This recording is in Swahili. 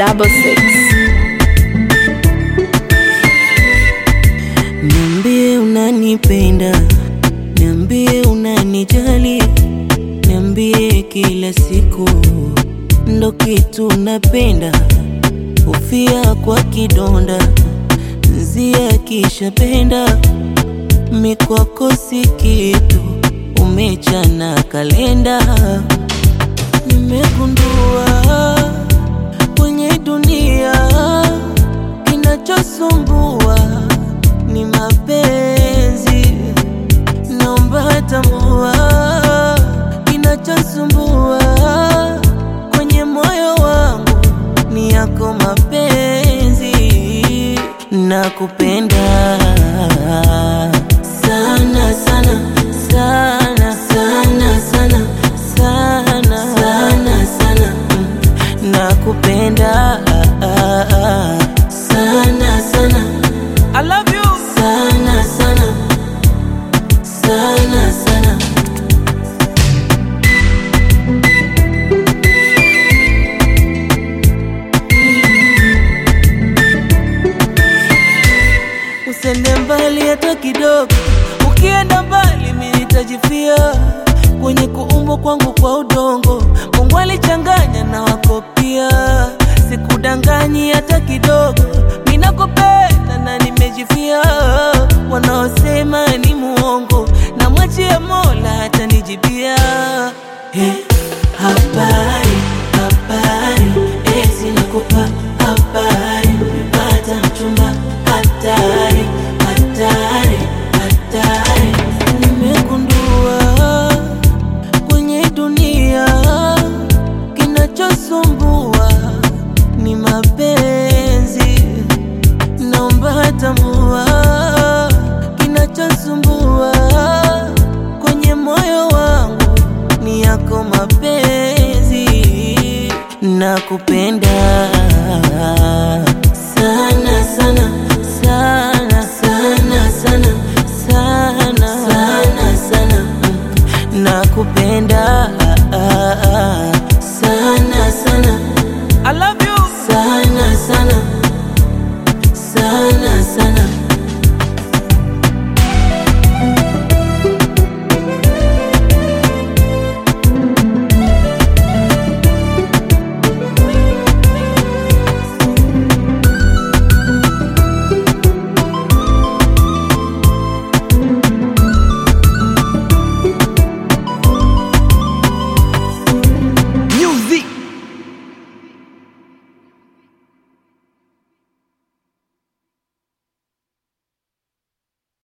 66. Niambie unanipenda, niambie unanijali, niambie kila siku ndo kitu napenda. Ufia kwa kidonda, nzia kisha penda, mikwako si kitu, umechana kalenda. Nimegundua kwenye dunia kinachosumbua ni mapenzi. Naomba tambua kinachosumbua kwenye moyo wangu ni yako mapenzi. Nakupenda sana sana sana sana sana sana sana sana. Nakupenda sana sana. I love you sana sana sana sana. Usende mbali hata kidogo, ukienda mbali mimi nitajifia. Kwenye kuumbwa kwangu kwa udongo, Mungu alichanganya na wako pia. Sikudanganyi hata kidogo, mimi nakupenda na nimejifia. Wanaosema ni muongo, na mwachia Mola atanijibia. Habari, habari, sinakupa habari, nimepata mchumba hatari, hatari, hatari. Nimegundua kwenye dunia kinachosumbua ni mapenzi. Naomba tambua kinachosumbua kwenye moyo wangu ni yako mapenzi. Nakupenda sana sana sana sana sana sana sana sana. Nakupenda